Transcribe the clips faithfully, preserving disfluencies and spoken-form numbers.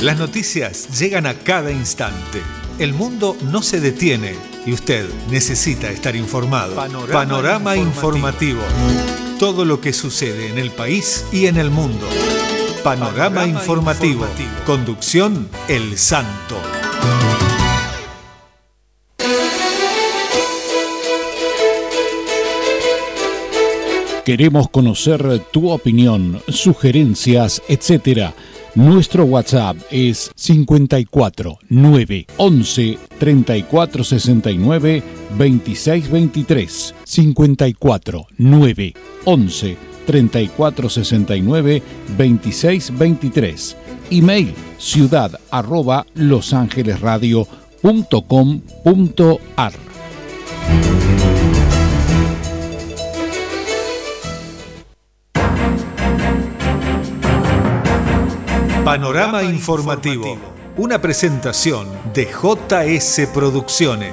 Las noticias llegan a cada instante. El mundo no se detiene y usted necesita estar informado. Panorama, Panorama informativo. informativo. Todo lo que sucede en el país y en el mundo. Panorama, Panorama informativo. informativo. Conducción El Santo. Queremos conocer tu opinión, sugerencias, etcétera. Nuestro WhatsApp es cincuenta y cuatro, nueve, once, treinta y cuatro sesenta y nueve, veintiséis veintitrés. cincuenta y cuatro, nueve, once, treinta y cuatro sesenta y nueve, veintiséis veintitrés. Email ciudad arroba losangelesradio punto com punto ar. Panorama informativo. Una presentación de J S Producciones.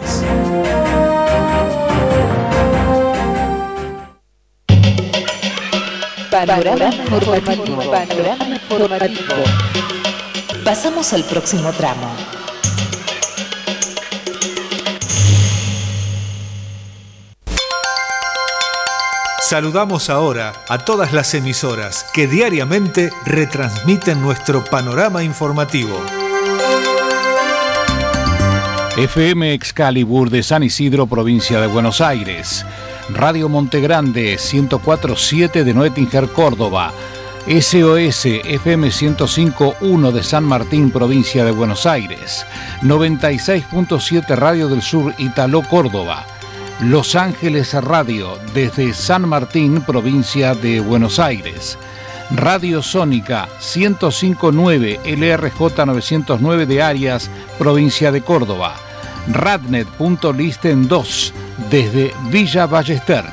Panorama informativo. Panorama informativo. Pasamos al próximo tramo. Saludamos ahora a todas las emisoras que diariamente retransmiten nuestro panorama informativo. F M Excalibur de San Isidro, provincia de Buenos Aires. Radio Montegrande ciento cuatro punto siete de Noetinger, Córdoba. S O S F M ciento cinco punto uno de San Martín, provincia de Buenos Aires. noventa y seis punto siete Radio del Sur, Italó, Córdoba. Los Ángeles Radio, desde San Martín, provincia de Buenos Aires. Radio Sónica ciento cinco punto nueve L R J novecientos nueve de Arias, provincia de Córdoba. Radnet.listen dos, desde Villa Ballester.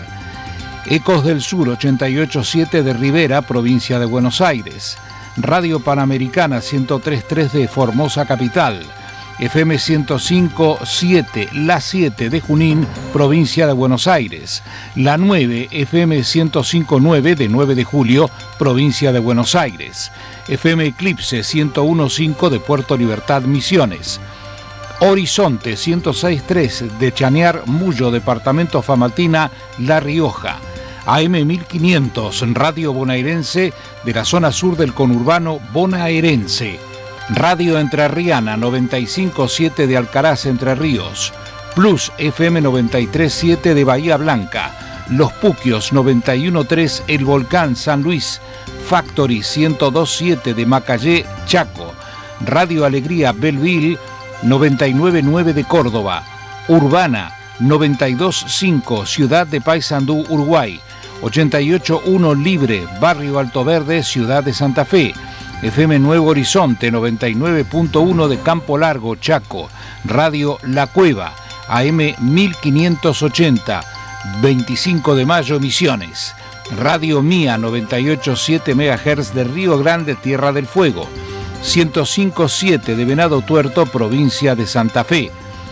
Ecos del Sur ochenta y ocho punto siete de Rivera, provincia de Buenos Aires. Radio Panamericana ciento tres punto tres de Formosa Capital. F M ciento cinco punto siete, La siete de Junín, provincia de Buenos Aires. La nueve, F M ciento cinco punto nueve de nueve de Julio, provincia de Buenos Aires. F M Eclipse ciento uno punto cinco de Puerto Libertad, Misiones. Horizonte ciento seis punto tres de Chañar, Mullo, departamento Famatina, La Rioja. A M mil quinientos, Radio Bonaerense de la zona sur del conurbano bonaerense. Radio Entrerriana noventa y cinco punto siete de Alcaraz, Entre Ríos. Plus F M noventa y tres punto siete de Bahía Blanca. Los Puquios noventa y uno punto tres El Volcán, San Luis. Factory ciento dos punto siete de Macallé, Chaco. Radio Alegría Belleville noventa y nueve punto nueve de Córdoba. Urbana noventa y dos punto cinco Ciudad de Paysandú, Uruguay. ochenta y ocho punto uno Libre, Barrio Alto Verde, Ciudad de Santa Fe. F M Nuevo Horizonte noventa y nueve punto uno de Campo Largo, Chaco. Radio La Cueva, A M mil quinientos ochenta, veinticinco de mayo, Misiones. Radio Mía noventa y ocho punto siete megahertz de Río Grande, Tierra del Fuego. ciento cinco punto siete de Venado Tuerto, provincia de Santa Fe.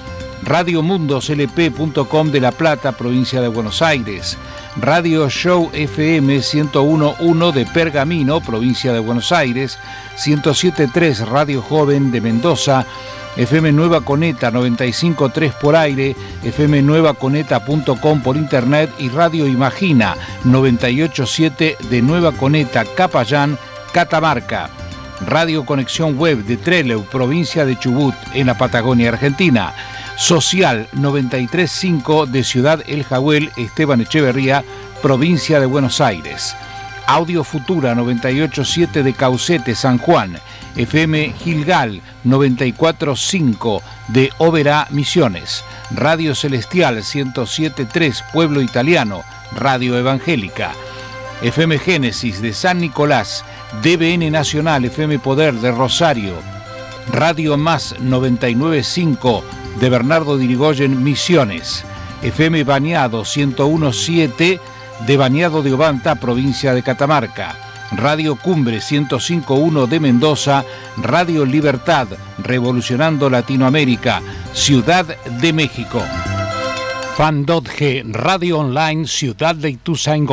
Radio Mundos L P punto com de La Plata, provincia de Buenos Aires. Radio Show F M ciento uno punto uno de Pergamino, provincia de Buenos Aires. ciento siete punto tres Radio Joven de Mendoza. F M Nueva Coneta noventa y cinco punto tres por aire. F M nueva coneta punto com por internet. Y Radio Imagina noventa y ocho punto siete de Nueva Coneta, Capayán, Catamarca. Radio Conexión Web de Trelew, provincia de Chubut, en la Patagonia Argentina. Social noventa y tres punto cinco de Ciudad El Jahuel, Esteban Echeverría, provincia de Buenos Aires. Audio Futura noventa y ocho punto siete de Caucete, San Juan. F M Gilgal noventa y cuatro punto cinco de Oberá, Misiones. Radio Celestial ciento siete punto tres Pueblo Italiano, Radio Evangélica. F M Génesis de San Nicolás. D B N Nacional, F M Poder de Rosario. Radio Más noventa y nueve punto cinco de Bernardo de Irigoyen, Misiones. F M Bañado ciento uno punto siete de Bañado de Obanta, provincia de Catamarca. Radio Cumbre ciento cinco punto uno de Mendoza. Radio Libertad, revolucionando Latinoamérica, Ciudad de México. Fandotge, Radio Online, Ciudad de Ituzaingó.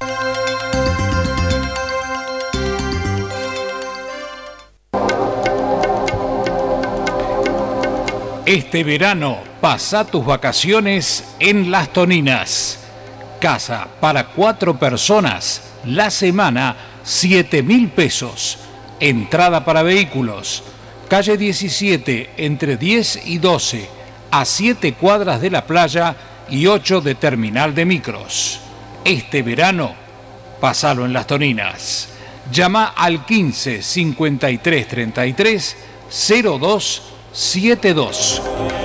Este verano, pasa tus vacaciones en Las Toninas. Casa para cuatro personas, la semana, siete mil pesos. Entrada para vehículos. Calle diecisiete, entre diez y doce, a siete cuadras de la playa y ocho de terminal de micros. Este verano, pasalo en Las Toninas. Llama al quince, cincuenta y tres, treinta y tres, cero dos setenta y dos.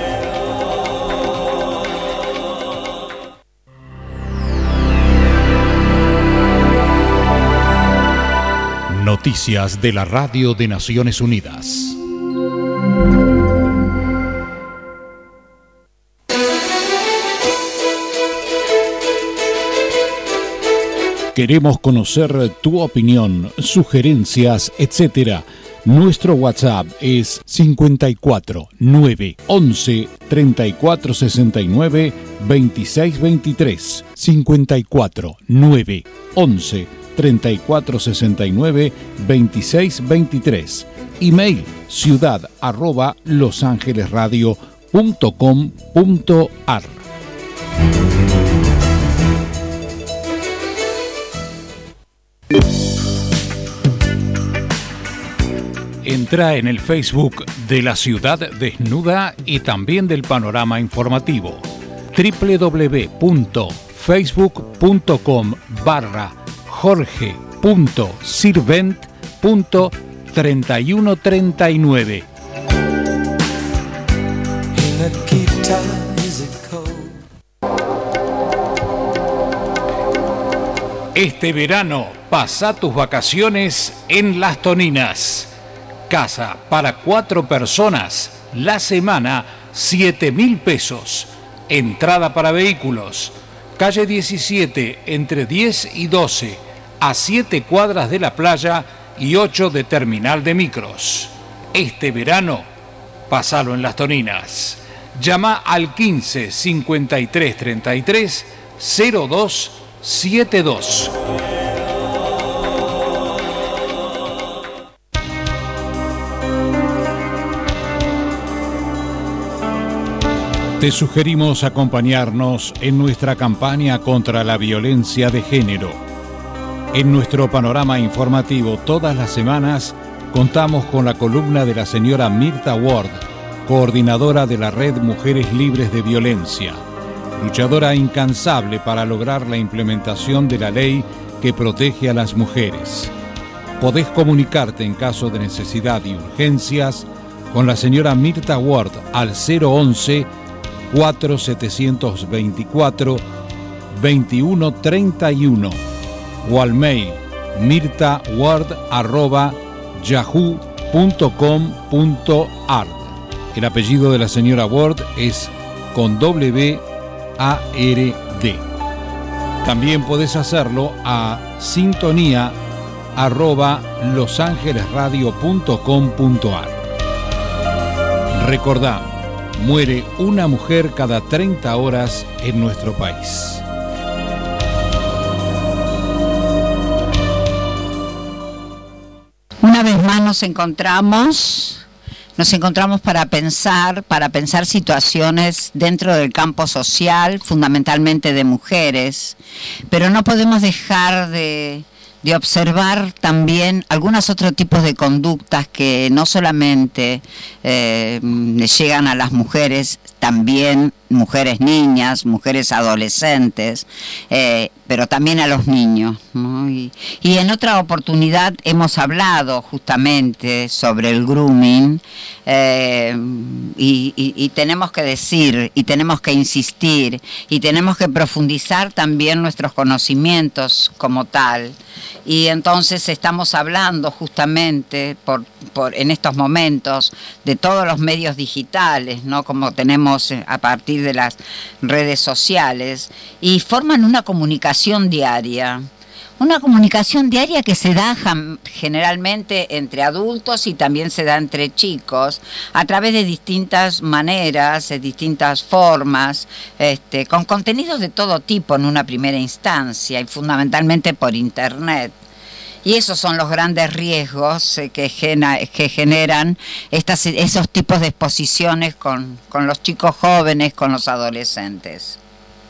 Noticias de la Radio de Naciones Unidas. Queremos conocer tu opinión, sugerencias, etcétera. Nuestro WhatsApp es cincuenta y cuatro, nueve, once, treinta y cuatro, sesenta y nueve, veintiséis veintitrés. cincuenta y cuatro, nueve, once, treinta y cuatro, sesenta y nueve, veintiséis veintitrés. Email ciudad arroba losangelesradio punto com punto ar. Entra en el Facebook de La Ciudad Desnuda y también del Panorama Informativo. doble u doble u doble u punto facebook punto com barra jorge punto sirvent punto treinta y uno treinta y nueve. Este verano, pasa tus vacaciones en Las Toninas. Casa para cuatro personas, la semana, siete mil pesos. Entrada para vehículos. Calle diecisiete, entre diez y doce, a siete cuadras de la playa y ocho de terminal de micros. Este verano, pasalo en Las Toninas. Llama al quince, cincuenta y tres, treinta y tres, cero dos setenta y dos. Te sugerimos acompañarnos en nuestra campaña contra la violencia de género. En nuestro panorama informativo todas las semanas contamos con la columna de la señora Mirta Ward, coordinadora de la Red Mujeres Libres de Violencia, luchadora incansable para lograr la implementación de la ley que protege a las mujeres. Podés comunicarte en caso de necesidad y urgencias con la señora Mirta Ward al cero once, cuatro setecientos veinticuatro, veintiuno treinta y uno o al mail mirtaward arroba yahoo punto com punto ar. El apellido de la señora Ward es con W A R D. También podés hacerlo a sintonía arroba losangelesradio punto com punto ar. Recordá, muere una mujer cada treinta horas en nuestro país. Una vez más nos encontramos, nos encontramos para pensar, para pensar situaciones dentro del campo social, fundamentalmente de mujeres, pero no podemos dejar de, de observar también algunos otros tipos de conductas que no solamente eh, llegan a las mujeres, también mujeres niñas, mujeres adolescentes, eh, pero también a los niños, ¿no? Y, y en otra oportunidad hemos hablado justamente sobre el grooming, eh, y, y, y tenemos que decir, y tenemos que insistir, y tenemos que profundizar también nuestros conocimientos como tal. Y entonces estamos hablando justamente por, por, en estos momentos de todos los medios digitales, ¿no? Como tenemos a partir de las redes sociales, y forman una comunicación diaria. Una comunicación diaria que se da generalmente entre adultos y también se da entre chicos a través de distintas maneras, de distintas formas, este, con contenidos de todo tipo en una primera instancia y fundamentalmente por internet. Y esos son los grandes riesgos eh, que, gena, que generan estas, esos tipos de exposiciones con, con los chicos jóvenes, con los adolescentes.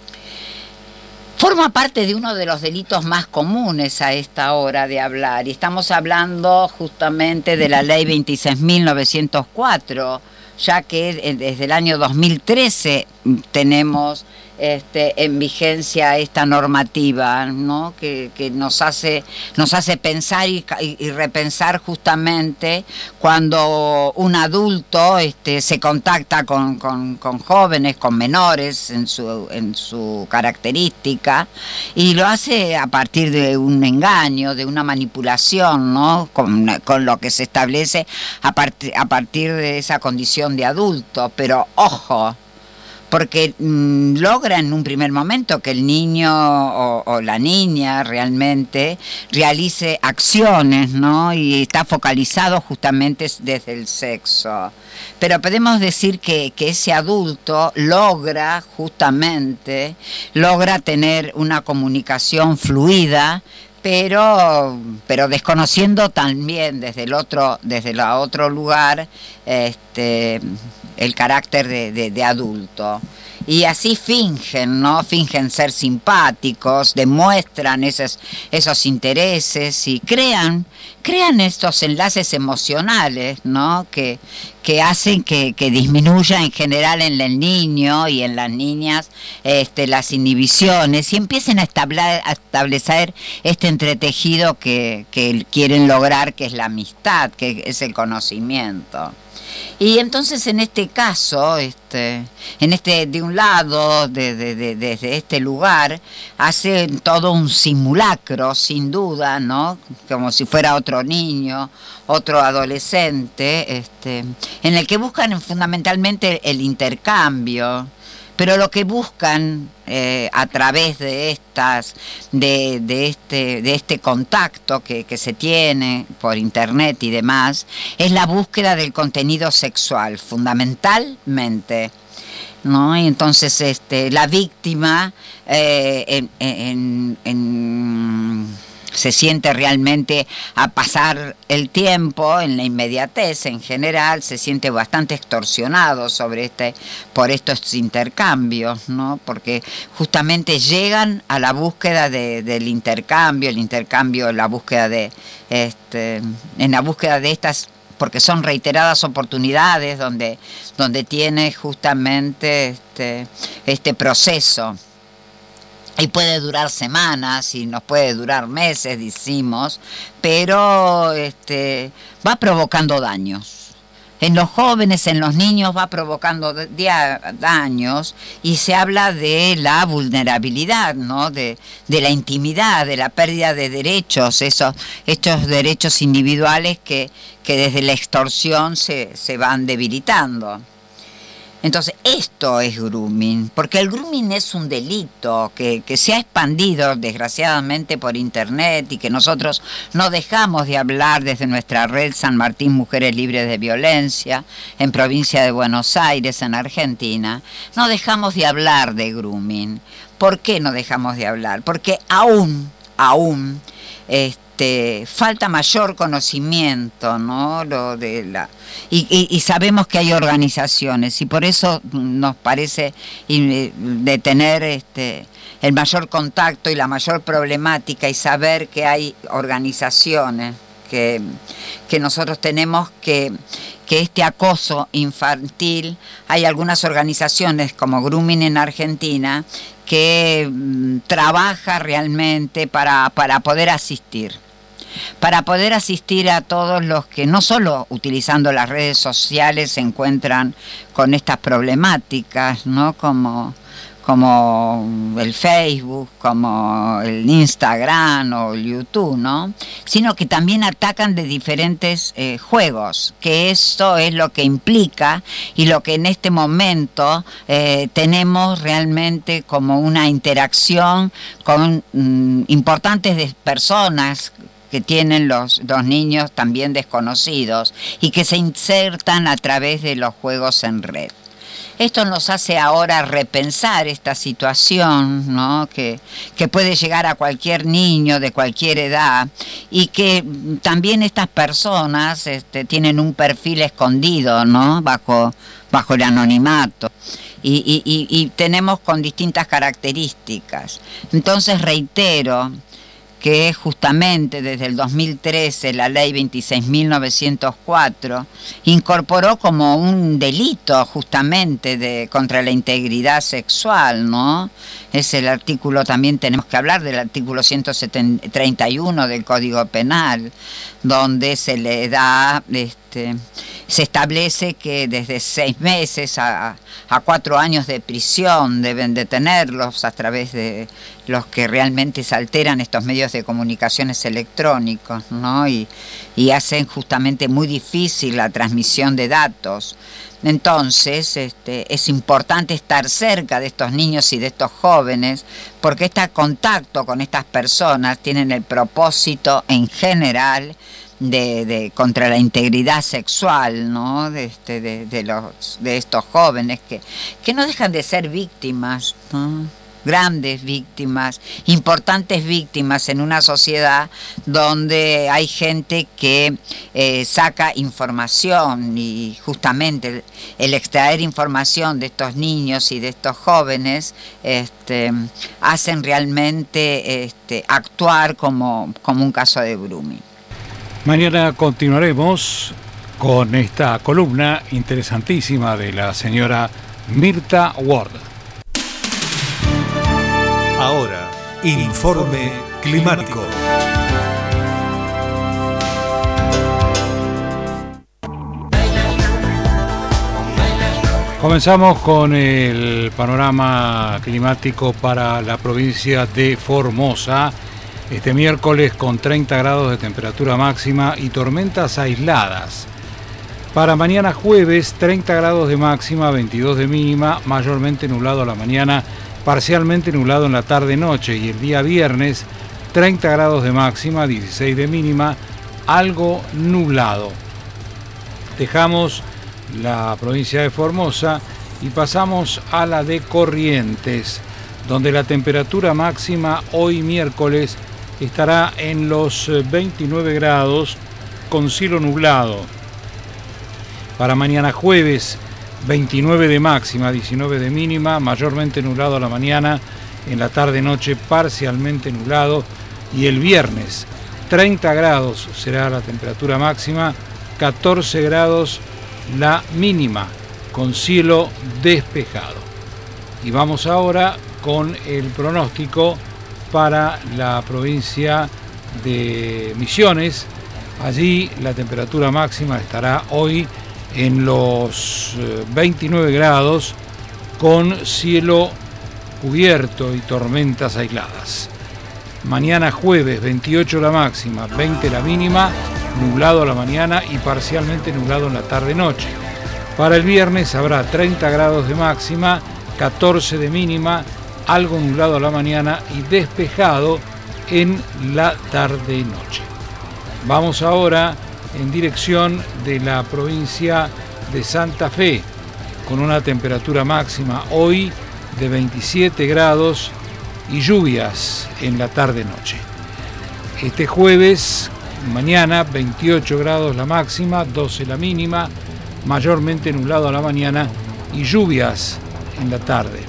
Forma parte de uno de los delitos más comunes a esta hora de hablar, y estamos hablando justamente de la ley veintiséis mil novecientos cuatro, ya que desde el año dos mil trece tenemos este, en vigencia esta normativa, ¿no? que, que nos hace, nos hace pensar y, y, y repensar justamente cuando un adulto este, se contacta con, con, con jóvenes, con menores en su, en su característica, y lo hace a partir de un engaño, de una manipulación, ¿no? con, con lo que se establece a, part, a partir de esa condición de adulto. Pero ojo, porque mmm, logra en un primer momento que el niño o, o la niña realmente realice acciones, ¿no? Y está focalizado justamente desde el sexo. Pero podemos decir que, que ese adulto logra justamente, logra tener una comunicación fluida, pero pero desconociendo también desde el otro desde el otro lugar este el carácter de, de, de adulto. Y así fingen, ¿no? Fingen ser simpáticos, demuestran esos, esos intereses y crean, crean estos enlaces emocionales, ¿no? Que, que hacen que, que disminuya en general en el niño y en las niñas este, las inhibiciones, y empiecen a establecer, a establecer este entretejido que, que quieren lograr, que es la amistad, que es el conocimiento. Y entonces en este caso, este, en este, de un lado, desde de, de, de este lugar, hacen todo un simulacro, sin duda, ¿no? Como si fuera otro niño, otro adolescente, este, en el que buscan fundamentalmente el intercambio. Pero lo que buscan eh, a través de estas, de, de este, de este contacto que, que se tiene por internet y demás, es la búsqueda del contenido sexual, fundamentalmente, ¿no? Y entonces este, la víctima eh, en, en, en se siente realmente a pasar el tiempo en la inmediatez en general, se siente bastante extorsionado sobre este, por estos intercambios, ¿no? Porque justamente llegan a la búsqueda de, del intercambio, el intercambio, la búsqueda de, este, en la búsqueda de estas, porque son reiteradas oportunidades donde, donde tiene justamente este, este proceso. Y puede durar semanas y nos puede durar meses, decimos, pero este, va provocando daños. En los jóvenes, en los niños va provocando daños, y se habla de la vulnerabilidad, ¿no? de, de la intimidad, de la pérdida de derechos, esos, estos derechos individuales que, que desde la extorsión se, se van debilitando. Entonces, esto es grooming, porque el grooming es un delito que, que se ha expandido desgraciadamente por internet, y que nosotros no dejamos de hablar desde nuestra red San Martín Mujeres Libres de Violencia, en provincia de Buenos Aires, en Argentina. No dejamos de hablar de grooming. ¿Por qué no dejamos de hablar? Porque aún, aún, este, falta mayor conocimiento, ¿no? Lo de la y, y, y sabemos que hay organizaciones, y por eso nos parece de tener este el mayor contacto y la mayor problemática, y saber que hay organizaciones que, que nosotros tenemos que que este acoso infantil, hay algunas organizaciones como Grooming en Argentina que mm, trabaja realmente para, para poder asistir. Para poder asistir a todos los que no solo utilizando las redes sociales se encuentran con estas problemáticas, ¿no? Como, como el Facebook, como el Instagram o el YouTube, ¿no? Sino que también atacan de diferentes eh, juegos, que eso es lo que implica y lo que en este momento eh, tenemos realmente como una interacción con mm, importantes de personas que tienen los, los niños también desconocidos, y que se insertan a través de los juegos en red. Esto nos hace ahora repensar esta situación, ¿no? que, que puede llegar a cualquier niño de cualquier edad y que también estas personas este, tienen un perfil escondido, ¿no? bajo, bajo el anonimato. Y, y, y, y tenemos con distintas características. Entonces reitero que justamente desde el dos mil trece la ley veintiséis mil novecientos cuatro incorporó como un delito justamente de, contra la integridad sexual, ¿no? Es el artículo, también tenemos que hablar del artículo ciento treinta y uno del Código Penal, donde se le da, este, se establece que desde seis meses a, a cuatro años de prisión deben detenerlos a través de los que realmente se alteran estos medios de comunicaciones electrónicos, ¿no? y, y hacen justamente muy difícil la transmisión de datos. Entonces este, es importante estar cerca de estos niños y de estos jóvenes, porque este contacto con estas personas tienen el propósito en general de, de contra la integridad sexual, ¿no? de, este, de, de, los, de estos jóvenes que, que no dejan de ser víctimas, ¿no? Grandes víctimas, importantes víctimas en una sociedad donde hay gente que eh, saca información, y justamente el, el extraer información de estos niños y de estos jóvenes este, hacen realmente este, actuar como, como un caso de grooming. Mañana continuaremos con esta columna interesantísima de la señora Mirta Ward. Ahora, informe climático. Comenzamos con el panorama climático para la provincia de Formosa. Este miércoles con treinta grados de temperatura máxima y tormentas aisladas. Para mañana jueves, treinta grados de máxima, veintidós de mínima, mayormente nublado a la mañana, parcialmente nublado en la tarde-noche, y el día viernes treinta grados de máxima, dieciséis de mínima, algo nublado. Dejamos la provincia de Formosa y pasamos a la de Corrientes, donde la temperatura máxima hoy miércoles estará en los veintinueve grados con cielo nublado. Para mañana jueves, veintinueve de máxima, diecinueve de mínima, mayormente nublado a la mañana, en la tarde-noche parcialmente nublado, y el viernes treinta grados será la temperatura máxima, catorce grados la mínima, con cielo despejado. Y vamos ahora con el pronóstico para la provincia de Misiones. Allí la temperatura máxima estará hoy en los veintinueve grados con cielo cubierto y tormentas aisladas. Mañana jueves veintiocho la máxima, veinte la mínima, nublado a la mañana y parcialmente nublado en la tarde-noche. Para el viernes habrá treinta grados de máxima, catorce de mínima, algo nublado a la mañana y despejado en la tarde-noche. Vamos ahora en dirección de la provincia de Santa Fe, con una temperatura máxima hoy de veintisiete grados y lluvias en la tarde-noche. Este jueves, mañana, veintiocho grados la máxima, doce la mínima, mayormente nublado a la mañana y lluvias en la tarde.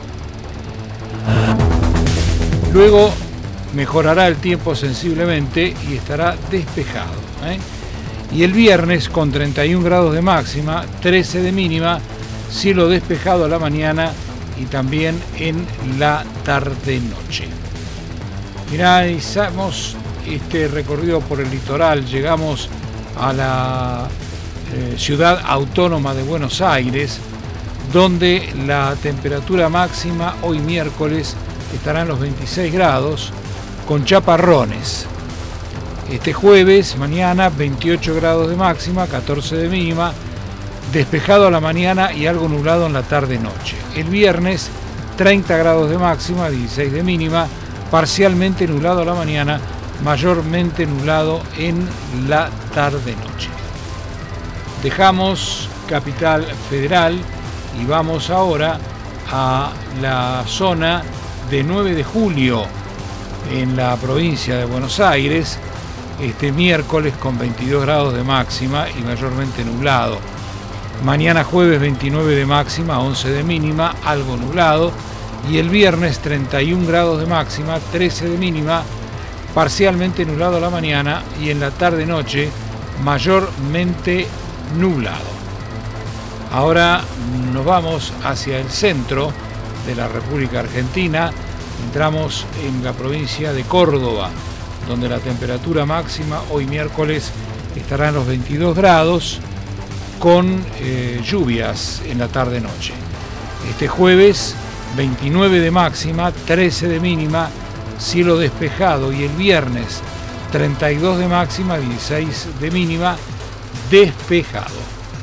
Luego mejorará el tiempo sensiblemente y estará despejado, ¿eh? Y el viernes con treinta y un grados de máxima, trece de mínima, cielo despejado a la mañana y también en la tarde-noche. Finalizamos este recorrido por el litoral, llegamos a la eh, ciudad autónoma de Buenos Aires, donde la temperatura máxima hoy miércoles estará en los veintiséis grados, con chaparrones. Este jueves, mañana, veintiocho grados de máxima, catorce de mínima, despejado a la mañana y algo nublado en la tarde-noche. El viernes, treinta grados de máxima, dieciséis de mínima, parcialmente nublado a la mañana, mayormente nublado en la tarde-noche. Dejamos Capital Federal y vamos ahora a la zona de nueve de julio en la provincia de Buenos Aires, este miércoles con veintidós grados de máxima y mayormente nublado. Mañana jueves veintinueve de máxima, once de mínima, algo nublado. Y el viernes treinta y un grados de máxima, trece de mínima, parcialmente nublado a la mañana y en la tarde-noche mayormente nublado. Ahora nos vamos hacia el centro de la República Argentina. Entramos en la provincia de Córdoba, donde la temperatura máxima hoy miércoles estará en los veintidós grados, con eh, lluvias en la tarde-noche. Este jueves veintinueve de máxima, trece de mínima, cielo despejado, y el viernes treinta y dos de máxima, dieciséis de mínima, despejado.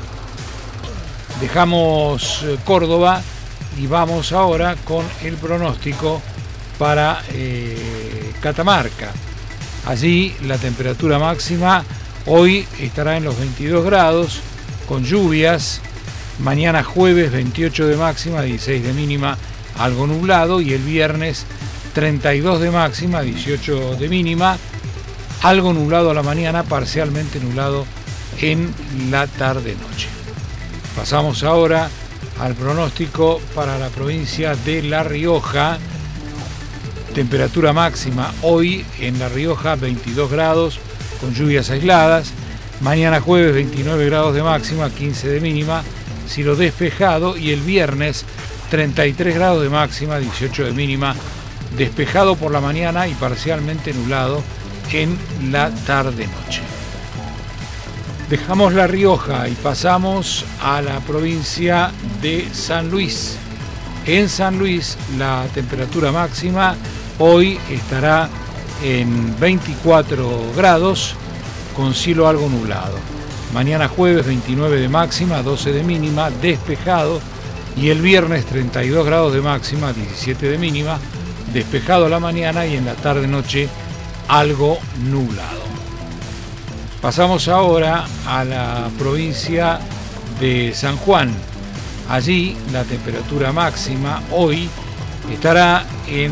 Dejamos Córdoba y vamos ahora con el pronóstico para eh, Catamarca. Allí la temperatura máxima hoy estará en los veintidós grados, con lluvias. Mañana jueves veintiocho de máxima, dieciséis de mínima, algo nublado, y el viernes treinta y dos de máxima, dieciocho de mínima, algo nublado a la mañana, parcialmente nublado en la tarde-noche. Pasamos ahora al pronóstico para la provincia de La Rioja. Temperatura máxima hoy en La Rioja veintidós grados, con lluvias aisladas. Mañana jueves veintinueve grados de máxima, quince de mínima, cielo despejado, y el viernes treinta y tres grados de máxima, dieciocho de mínima, despejado por la mañana y parcialmente nublado en la tarde-noche. Dejamos La Rioja y pasamos a la provincia de San Luis. En San Luis la temperatura máxima hoy estará en veinticuatro grados, con cielo algo nublado. Mañana jueves veintinueve de máxima, doce de mínima, despejado, y el viernes treinta y dos grados de máxima, diecisiete de mínima, despejado a la mañana y en la tarde-noche algo nublado. Pasamos ahora a la provincia de San Juan. Allí la temperatura máxima hoy estará en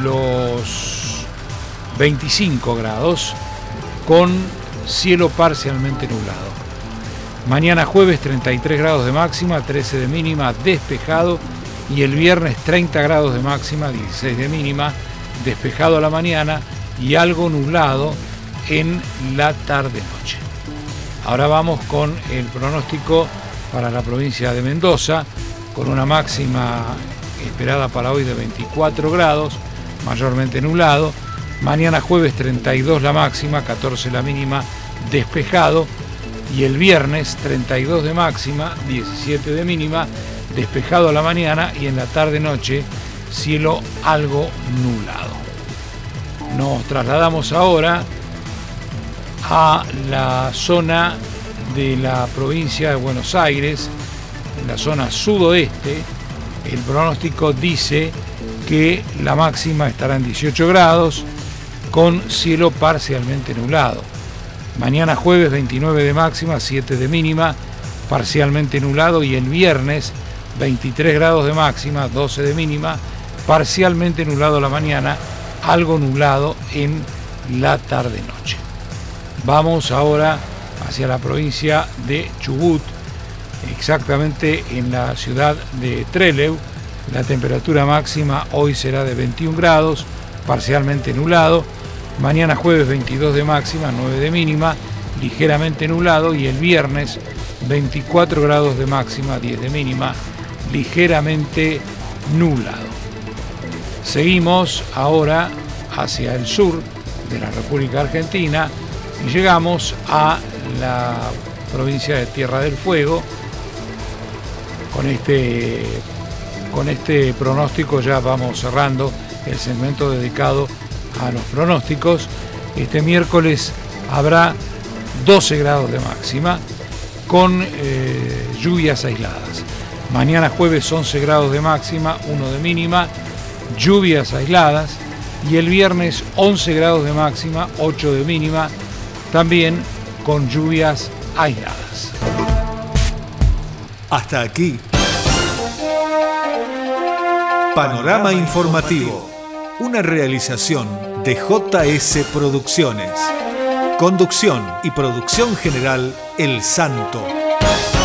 los veinticinco grados, con cielo parcialmente nublado. Mañana jueves treinta y tres grados de máxima, trece de mínima, despejado, y el viernes treinta grados de máxima, dieciséis de mínima, despejado a la mañana y algo nublado en la tarde-noche. Ahora vamos con el pronóstico para la provincia de Mendoza, con una máxima esperada para hoy de veinticuatro grados, mayormente nublado. Mañana jueves treinta y dos la máxima, catorce la mínima, despejado, y el viernes treinta y dos de máxima, diecisiete de mínima, despejado a la mañana y en la tarde-noche cielo algo nublado. Nos trasladamos ahora a la zona de la provincia de Buenos Aires, en la zona sudoeste. El pronóstico dice que la máxima estará en dieciocho grados, con cielo parcialmente nublado. Mañana jueves veintinueve de máxima, siete de mínima, parcialmente nublado, y el viernes veintitrés grados de máxima, doce de mínima, parcialmente nublado a la mañana, algo nublado en la tarde-noche. Vamos ahora hacia la provincia de Chubut, exactamente en la ciudad de Trelew. La temperatura máxima hoy será de veintiún grados, parcialmente nublado. Mañana jueves veintidós de máxima, nueve de mínima, ligeramente nublado, y el viernes veinticuatro grados de máxima, diez de mínima, ligeramente nublado. Seguimos ahora hacia el sur de la República Argentina y llegamos a la provincia de Tierra del Fuego. Con este, con este pronóstico ya vamos cerrando el segmento dedicado a los pronósticos. Este miércoles habrá doce grados de máxima, con eh, lluvias aisladas. Mañana jueves once grados de máxima, uno de mínima, lluvias aisladas, y el viernes once grados de máxima, ocho de mínima, también con lluvias aisladas. Hasta aquí, Panorama Informativo, una realización de J S Producciones. Conducción y producción general El Santo.